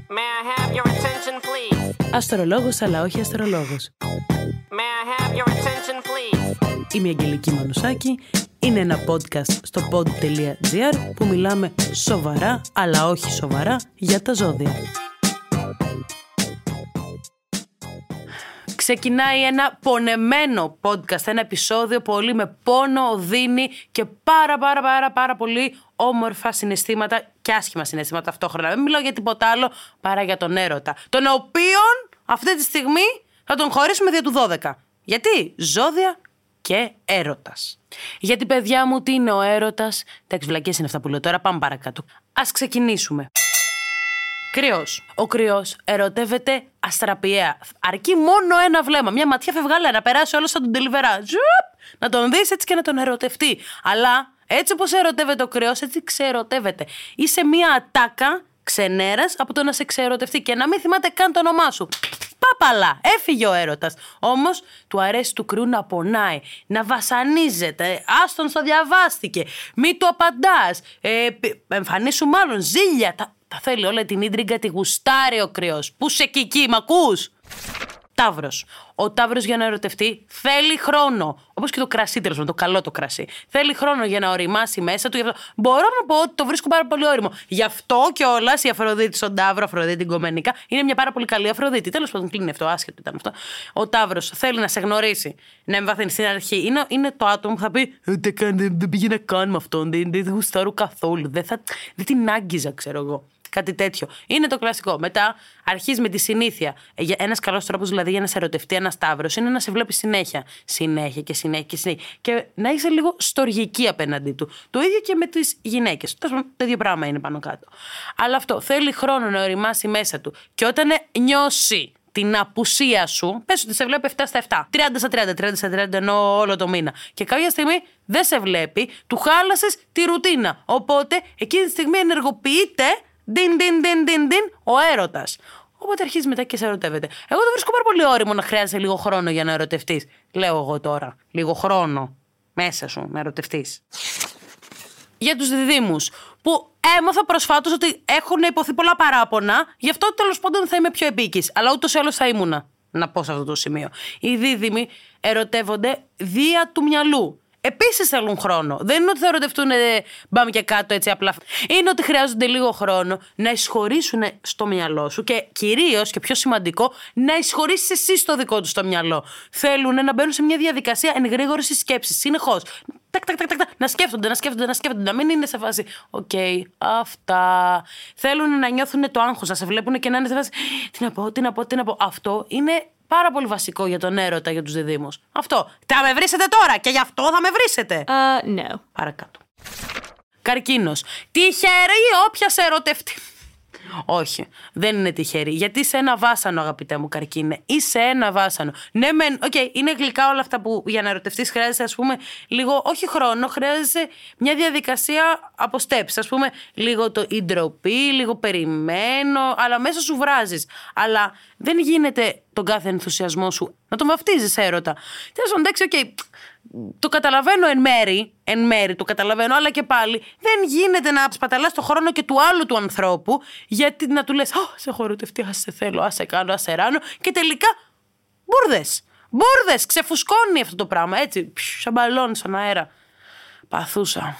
May I have your attention, please? Αστρολόγος, αλλά όχι αστρολόγος. May I have your attention, please? Είμαι η Αγγελική Μανουσάκη. Είναι ένα podcast στο pod.gr που μιλάμε σοβαρά, αλλά όχι σοβαρά, για τα ζώδια. Ξεκινάει ένα πονεμένο podcast, ένα επεισόδιο πολύ με πόνο, οδύνη και πάρα πολύ όμορφα συναισθήματα και άσχημα συναισθήματα ταυτόχρονα. Δεν μιλάω για τίποτα άλλο παρά για τον έρωτα, τον οποίον αυτή τη στιγμή θα τον χωρίσουμε δια του 12. Γιατί? Ζώδια και έρωτας. Γιατί, παιδιά μου, τι είναι ο έρωτας? Εντάξει, βλακίες είναι αυτά που λέω τώρα, πάμε παρακάτω. Ας ξεκινήσουμε. Κρυός. Ο κρυός ερωτεύεται αστραπιαία. Αρκεί μόνο ένα βλέμμα, μια ματιά φευγάλα, να περάσει όλο σαν τον τελιβερά. Να τον δεις έτσι και να τον ερωτευτεί. Αλλά έτσι όπως ερωτεύεται ο κρυός, έτσι ξεερωτεύεται. Είσαι μια ατάκα ξενέρας από το να σε ξεερωτευτεί και να μην θυμάται καν το όνομά σου. Πάπαλα, έφυγε ο έρωτας. Όμως του αρέσει του κρυού να πονάει, να βασανίζεται. Άστον στο διαβάστηκε. Μη του απαντάς. Εμφανίσου μάλλον ζήλια. Τα θέλει όλα, την ίντριγκα τη γουστάρει ο κρυός. Πού σε κική, μ' ακούς? Ταύρος. Ο Ταύρος για να ερωτευτεί θέλει χρόνο. Όπως και το κρασί, τέλος πάντων, το καλό το κρασί. Θέλει χρόνο για να οριμάσει μέσα του. Γι' αυτό μπορώ να πω ότι το βρίσκω πάρα πολύ όριμο. Γι' αυτό κιόλας η Αφροδίτη στον Ταύρο, Αφροδίτη την κομμενικά, είναι μια πάρα πολύ καλή Αφροδίτη. Τέλος πάντων, κλείνει αυτό, άσχετο ήταν αυτό. Ο Ταύρος θέλει να σε γνωρίσει, να εμβαθύνει στην αρχή. Είναι το άτομο που θα πει δεν πήγε να κάνουμε αυτόν, δεν γουστάρω καθόλου. Δεν την άγγιζα, ξέρω εγώ. Κάτι τέτοιο. Είναι το κλασικό. Μετά αρχίζει με τη συνήθεια. Ένας καλός τρόπος δηλαδή για να σε ερωτευτεί ένας Ταύρος είναι να σε βλέπει συνέχεια. Συνέχεια. Και να είσαι λίγο στοργική απέναντί του. Το ίδιο και με τις γυναίκες. Το ίδιο πράγμα είναι πάνω κάτω. Αλλά αυτό θέλει χρόνο να οριμάσει μέσα του. Και όταν νιώσει την απουσία σου, πες ότι σε βλέπει 7 στα 7, 30 στα 30, 30 στα 30 ενώ όλο το μήνα. Και κάποια στιγμή δεν σε βλέπει, του χάλασες τη ρουτίνα. Οπότε εκείνη τη στιγμή ενεργοποιείται ο έρωτας. Οπότε αρχίζει μετά και σε ερωτεύεται. Εγώ το βρίσκω πάρα πολύ όριμο να χρειάζεσαι λίγο χρόνο για να ερωτευτείς. Λέω εγώ τώρα. Λίγο χρόνο μέσα σου να ερωτευτείς. Για τους διδύμους, που έμαθα προσφάτως ότι έχουν υποθεί πολλά παράπονα, γι' αυτό τέλος πάντων θα είμαι πιο επίκης. Αλλά ούτως ή άλλως θα ήμουνα, να πω σε αυτό το σημείο. Οι δίδυμοι ερωτεύονται δια του μυαλού. Επίσης θέλουν χρόνο. Δεν είναι ότι θα ερωτευτούν μπαμ και κάτω έτσι απλά. Είναι ότι χρειάζονται λίγο χρόνο να εισχωρήσουν στο μυαλό σου και κυρίως και πιο σημαντικό να εισχωρήσεις εσύ στο δικό του το μυαλό. Θέλουν να μπαίνουν σε μια διαδικασία εγρήγορης σκέψης συνεχώς. Να σκέφτονται, να μην είναι σε φάση οκ, αυτά. Θέλουν να νιώθουν το άγχος, να σε βλέπουν και να είναι σε φάση τι να πω. Αυτό είναι πάρα πολύ βασικό για τον έρωτα, για τους διδύμους. Αυτό. Θα με βρίσετε τώρα και γι' αυτό θα με βρίσετε. No. Παρακάτω. Καρκίνος. Τυχερή όποια σε ερωτευτεί. Όχι, δεν είναι τυχερή. Γιατί είσαι ένα βάσανο, αγαπητέ μου Καρκίνε. Είσαι ένα βάσανο. Ναι, είναι γλυκά όλα αυτά που για να ερωτευτείς χρειάζεσαι, ας πούμε, λίγο, όχι χρόνο, χρειάζεσαι μια διαδικασία από steps. Ας πούμε, λίγο η ντροπή, λίγο περιμένω, αλλά μέσα σου βράζεις. Αλλά δεν γίνεται τον κάθε ενθουσιασμό σου να τον βαφτίζεις έρωτα. Τέλος πάντων, εντάξει, το καταλαβαίνω εν μέρη το καταλαβαίνω, αλλά και πάλι δεν γίνεται να σπαταλάς το χρόνο και του άλλου του ανθρώπου, γιατί να του λες σε έχω ερωτευτεί, ας σε θέλω, ας σε κάνω, ας σε ράνω, και τελικά μπουρδες, ξεφουσκώνει αυτό το πράγμα, έτσι, σαν μπαλόν στον αέρα. Παθούσα.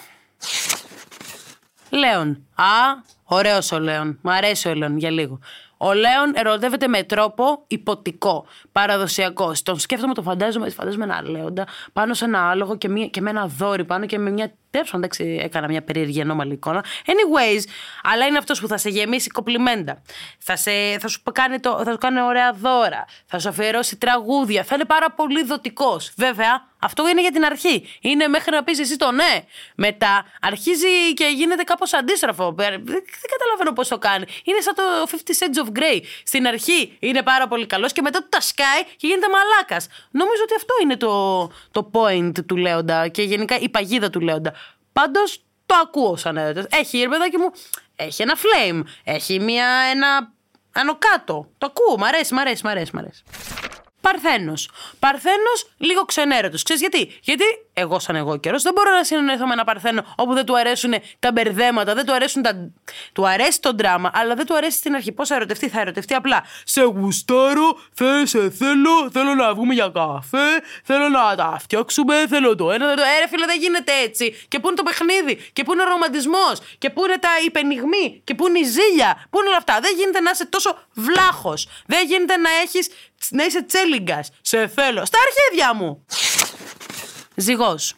Λέων. Ωραίος ο Λέων, μου αρέσει ο Λέων για λίγο. Ο Λέων ερωτεύεται με τρόπο υποτικό, παραδοσιακό. Τον σκέφτομαι, το φαντάζομαι ένα λέοντα πάνω σε ένα άλογο και με ένα δόρυ πάνω και με μια. Τέλος πάντων, έκανα μια περίεργη ανώμαλη εικόνα. Anyways, αλλά είναι αυτός που θα σε γεμίσει κοπλιμέντα. Θα σου κάνει ωραία δώρα. Θα σου αφιερώσει τραγούδια. Θα είναι πάρα πολύ δοτικός. Βέβαια, αυτό είναι για την αρχή. Είναι μέχρι να πεις εσύ το ναι. Μετά αρχίζει και γίνεται κάπως αντίστροφο. Δεν καταλαβαίνω πώς το κάνει. Είναι σαν το 50 Shades of Grey. Στην αρχή είναι πάρα πολύ καλός και μετά του τα σκάει και γίνεται μαλάκας. Νομίζω ότι αυτό είναι το point του λέοντα και γενικά η παγίδα του λέοντα. Πάντως το ακούω σαν έρωτας. Έχει, ρε παιδάκι μου, έχει ένα flame. Έχει ένα άνω κάτω. Το ακούω, μ' αρέσει. Παρθένος, λίγο ξενέρωτος. Ξέρεις γιατί? Γιατί εγώ, σαν εγώ καιρός, δεν μπορώ να συνεννοηθώ με ένα Παρθένο όπου δεν του αρέσουν τα μπερδέματα, δεν του αρέσουν τα. Του αρέσει το δράμα, αλλά δεν του αρέσει στην αρχή. Πώς θα ερωτευτεί? Θα ερωτευτεί απλά. Σε γουστάρω, θέλω να βγούμε για καφέ, θέλω να τα φτιάξουμε, θέλω το ένα, το. Ρε φίλε, δεν γίνεται έτσι. Και πού είναι το παιχνίδι, και πού είναι ο ρομαντισμός, και πού είναι τα υπενιγμή, και πού είναι η ζήλια, πού είναι όλα αυτά. Δεν γίνεται να είσαι τόσο βλάχος. Δεν γίνεται να είσαι τσέλιγκας. Σε θέλω. Στα αρχίδια μου. Ζυγός.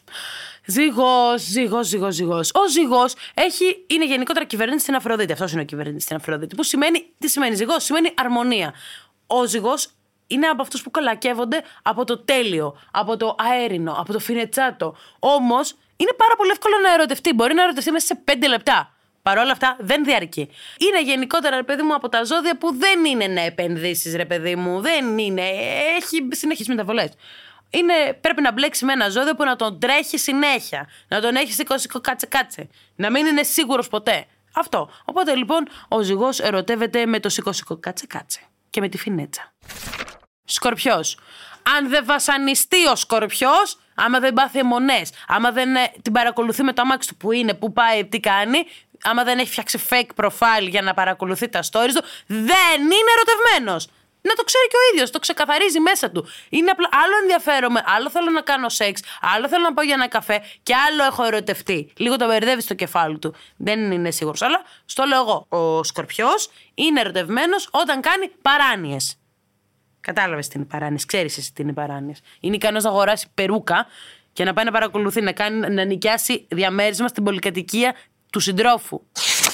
Ο ζυγός είναι γενικότερα κυβερνήτης στην Αφροδίτη. Αυτός είναι ο κυβερνήτης στην Αφροδίτη. Τι σημαίνει ζυγός? Σημαίνει αρμονία. Ο ζυγός είναι από αυτούς που κολακεύονται από το τέλειο, από το αέρινο, από το φινετσάτο. Όμως είναι πάρα πολύ εύκολο να ερωτευτεί. Μπορεί να ερωτευτεί μέσα σε 5 λεπτά. Παρ' όλα αυτά δεν διαρκεί. Είναι γενικότερα, ρε παιδί μου, από τα ζώδια που δεν είναι να επενδύσεις, ρε παιδί μου. Δεν είναι. Έχει συνεχείς μεταβολές. Πρέπει να μπλέξει με ένα ζώδιο που να τον τρέχει συνέχεια. Να τον έχει σηκώσει κάτσε. Να μην είναι σίγουρος ποτέ. Αυτό. Οπότε λοιπόν ο ζυγός ερωτεύεται με το σηκώσει κάτσε. Και με τη φινέτσα. Σκορπιός. Αν δεν βασανιστεί ο Σκορπιός, άμα δεν πάθει αιμονές, άμα δεν την παρακολουθεί με το αμάξι του που είναι, που πάει, τι κάνει, άμα δεν έχει φτιάξει fake profile για να παρακολουθεί τα stories του, δεν είναι ερωτευμένος. Να το ξέρει και ο ίδιος, το ξεκαθαρίζει μέσα του. Είναι απλά, άλλο ενδιαφέρομαι, άλλο θέλω να κάνω σεξ, άλλο θέλω να πάω για ένα καφέ και άλλο έχω ερωτευτεί. Λίγο το μπερδεύει στο κεφάλι του. Δεν είναι σίγουρος. Αλλά στο λέω εγώ. Ο Σκορπιός είναι ερωτευμένος όταν κάνει παράνοιες. Κατάλαβες τι είναι παράνοιες, ξέρεις εσύ τι είναι παράνοιες. Είναι ικανός να αγοράσει περούκα και να πάει να παρακολουθεί, να νοικιάσει διαμέρισμα στην πολυκατοικία του συντρόφου.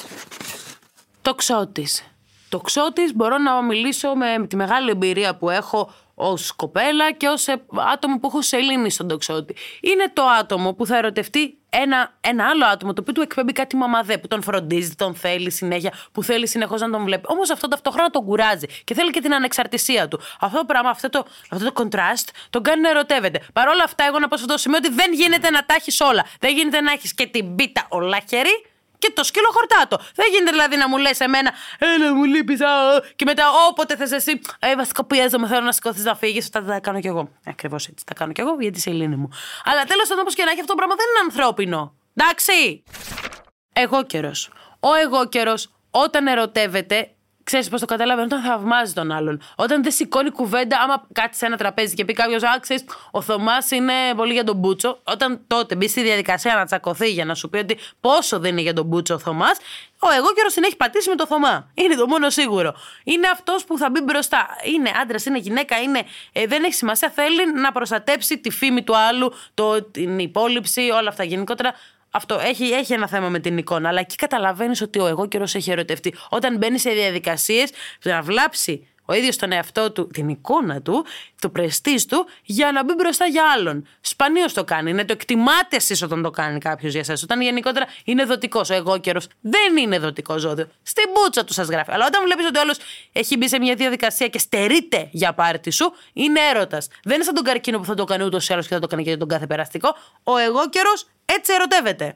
Τοξότης μπορώ να μιλήσω με τη μεγάλη εμπειρία που έχω ως κοπέλα και ως άτομο που έχω σελήνη στον τοξότη. Είναι το άτομο που θα ερωτευτεί ένα άλλο άτομο το οποίο του εκπέμπει κάτι μαμαδέ, που τον φροντίζει, τον θέλει συνέχεια, που θέλει συνεχώς να τον βλέπει. Όμως αυτό ταυτόχρονα τον κουράζει και θέλει και την ανεξαρτησία του. Αυτό το πράγμα, αυτό το contrast τον κάνει να ερωτεύεται. Παρ' όλα αυτά, εγώ να πω σε αυτό το σημείο ότι δεν γίνεται να τα έχεις όλα. Δεν γίνεται να έχεις και την πίτα ολάχερη και το σκύλο χορτάτο. Δεν γίνεται δηλαδή να μου λες εμένα, έλα μου λείπεις, και μετά όποτε θες εσύ, βασικά πιέζομαι, θέλω να σηκωθείς να φύγεις. Αυτά τα κάνω κι εγώ. Ακριβώς έτσι τα κάνω κι εγώ, γιατί είσαι Ελληνή μου. Αλλά τέλος πάντων, όπως και να έχει, αυτό το πράγμα δεν είναι ανθρώπινο. Εντάξει. Εγώ-καιρος. Ο εγώ-καιρος, όταν ερωτεύεται, ξέρεις πώς το καταλαβαίνει? Όταν θαυμάζει τον άλλον. Όταν δεν σηκώνει κουβέντα, άμα κάτσει σε ένα τραπέζι και πει κάποιος, ξέρεις, ο Θωμάς είναι πολύ για τον Μπούτσο. Όταν τότε μπει στη διαδικασία να τσακωθεί για να σου πει ότι πόσο δεν είναι για τον Μπούτσο ο Θωμάς, ο εγώ-καιρος την έχει πατήσει με το Θωμά. Είναι το μόνο σίγουρο. Είναι αυτός που θα μπει μπροστά. Είναι άντρας, είναι γυναίκα, δεν έχει σημασία. Θέλει να προστατέψει τη φήμη του άλλου, την υπόλοιψη, όλα αυτά γενικότερα. Αυτό έχει ένα θέμα με την εικόνα, αλλά εκεί καταλαβαίνεις ότι ο εγώ-καιρος έχει ερωτευτεί. Όταν μπαίνει σε διαδικασίες να βλάψει ο ίδιος τον εαυτό του, την εικόνα του, το πρεστίζ του, για να μπει μπροστά για άλλον. Σπανίως το κάνει. Ναι, το εκτιμάτε εσείς όταν το κάνει κάποιος για εσάς. Όταν γενικότερα είναι δοτικός. Ο εγώ-καιρος δεν είναι δοτικό ζώδιο. Στην μπούτσα του σας γράφει. Αλλά όταν βλέπεις ότι ο άλλος έχει μπει σε μια διαδικασία και στερείται για πάρτι σου, είναι έρωτας. Δεν είναι σαν τον καρκίνο που θα το κάνει ούτως ή άλλως και θα το κάνει και για τον κάθε περαστικό. Ο εγώ-καιρος έτσι ερωτεύεται.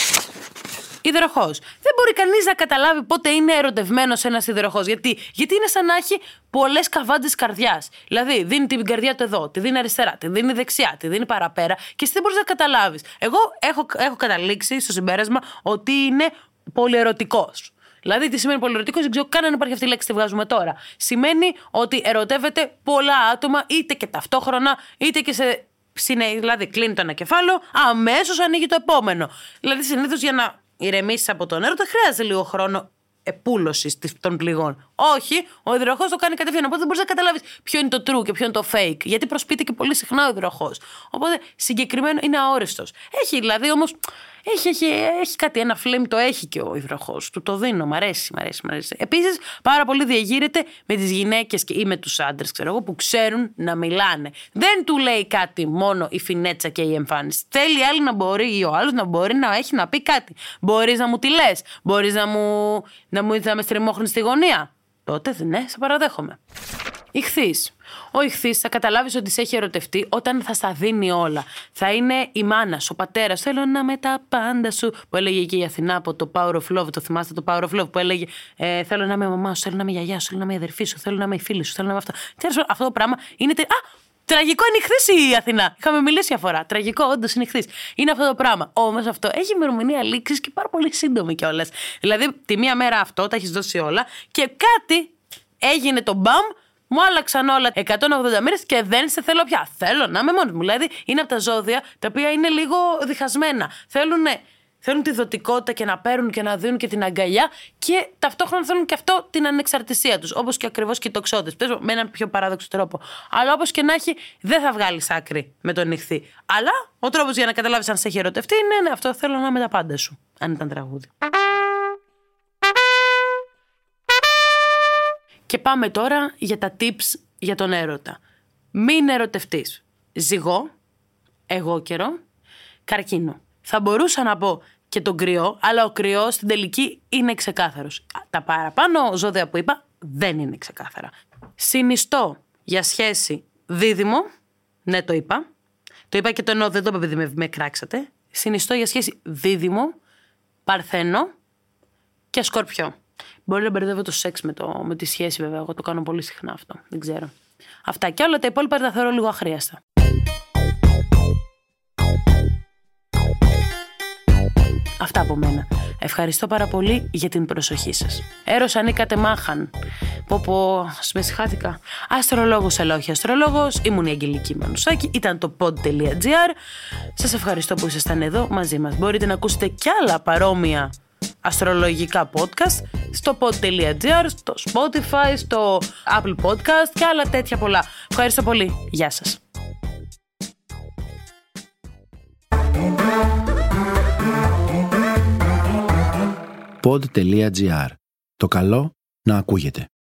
Υδροχόος. Δεν μπορεί κανείς να καταλάβει πότε είναι ερωτευμένος ένας υδροχόος. Γιατί είναι σαν να έχει πολλές καβάντες καρδιάς. Δηλαδή, δίνει την καρδιά του εδώ, τη δίνει αριστερά, τη δίνει δεξιά, τη δίνει παραπέρα και εσύ δεν μπορείς να καταλάβεις. Εγώ έχω καταλήξει στο συμπέρασμα ότι είναι πολυερωτικός. Δηλαδή, τι σημαίνει πολυερωτικός, δεν ξέρω καν αν υπάρχει αυτή η λέξη, τη βγάζουμε τώρα. Σημαίνει ότι ερωτεύεται πολλά άτομα, είτε και ταυτόχρονα, είτε και σε. Δηλαδή, κλείνει το ένα κεφάλαιο, αμέσως ανοίγει το επόμενο. Δηλαδή, συνήθως για να ηρεμήσεις από τον έρωτα, χρειάζεται λίγο χρόνο επούλωσης των πληγών. Όχι, ο υδροχόος το κάνει κατευθείαν. Οπότε δεν μπορείς να καταλάβεις ποιο είναι το true και ποιο είναι το fake. Γιατί προσποιείται και πολύ συχνά ο υδροχόος. Οπότε συγκεκριμένο είναι αόριστος. Έχει δηλαδή όμως. Έχει κάτι, ένα φλέμ το έχει και ο υδροχόος. Του το δίνω, μ' αρέσει. Επίσης, πάρα πολύ διαγείρεται με τις γυναίκες ή με τους άντρες, που ξέρουν να μιλάνε. Δεν του λέει κάτι μόνο η φινέτσα και η εμφάνιση. Θέλει άλλη να μπορεί ή ο άλλος να μπορεί να έχει να πει κάτι. Μπορείς να μου τη λες, μπορείς να με στριμώχνεις στη γωνία. Τότε ναι, σε παραδέχομαι. Ιχθύς. Ο ιχθύς θα καταλάβεις ότι σε έχει ερωτευτεί όταν θα στα δίνει όλα. Θα είναι η μάνα σου, ο πατέρας. Θέλω να με τα πάντα σου. Που έλεγε και η Αθηνά από το Power of Love. Το θυμάστε το Power of Love που έλεγε θέλω να είμαι η μαμά σου, θέλω να είμαι η γιαγιά σου, θέλω να είμαι η αδερφή σου, θέλω να είμαι η φίλη σου, θέλω να είμαι αυτό. Αυτό το πράγμα είναι. Τραγικό είναι ιχθύς η Αθηνά. Είχαμε μιλήσει μια φορά. Τραγικό, όντως είναι ιχθύς. Είναι αυτό το πράγμα. Όμως αυτό έχει ημερομηνία λήξης και πάρα πολύ σύντομη κιόλας. Δηλαδή, τη μία μέρα αυτό τα έχεις δώσει όλα και κάτι έγινε το μπαμ. Μου άλλαξαν όλα 180 μοίρες και δεν σε θέλω πια. Θέλω να είμαι μόνη μου. Δηλαδή, είναι από τα ζώδια τα οποία είναι λίγο διχασμένα. Θέλουν τη δοτικότητα και να παίρνουν και να δίνουν και την αγκαλιά και ταυτόχρονα θέλουν και αυτό την ανεξαρτησία τους. Όπως και ακριβώς και οι τοξότες. Πες με έναν πιο παράδοξο τρόπο. Αλλά όπως και να έχει, δεν θα βγάλεις άκρη με τον ιχθύ. Αλλά ο τρόπος για να καταλάβεις αν σε έχει ερωτευτεί είναι ναι, αυτό θέλω να είμαι τα πάντα σου. Αν ήταν τραγούδι. Και πάμε τώρα για τα tips για τον έρωτα. Μην ερωτευτείς. Ζυγό, εγώ καιρό, καρκίνο. Θα μπορούσα να πω και τον κρυό, αλλά ο κρυός στην τελική είναι ξεκάθαρος. Τα παραπάνω ζώδια που είπα δεν είναι ξεκάθαρα. Συνιστώ για σχέση δίδυμο, ναι το είπα. Το είπα και το εννοώ, δεν το είπα επειδή με κράξατε. Συνιστώ για σχέση δίδυμο, παρθένο και σκορπιό. Μπορεί να μπερδεύω το σεξ με τη σχέση βέβαια, εγώ το κάνω πολύ συχνά αυτό, δεν ξέρω. Αυτά και όλα τα υπόλοιπα τα θεωρώ λίγο αχρίαστα. Αυτά από μένα. Ευχαριστώ πάρα πολύ για την προσοχή σας. Έρος ανήκατε μάχαν. Πω, με αστρολόγος αλλά όχι αστρολόγος. Ήμουν η Αγγελική Μανουσάκη. Ήταν το pod.gr. Σας ευχαριστώ που ήσασταν εδώ μαζί μας. Μπορείτε να ακούσετε κι άλλα παρόμοια αστρολογικά podcast στο pod.gr, στο Spotify, στο Apple Podcast και άλλα τέτοια πολλά. Ευχαριστώ πολύ. Γεια σας. Pod.gr. Το καλό να ακούγεται.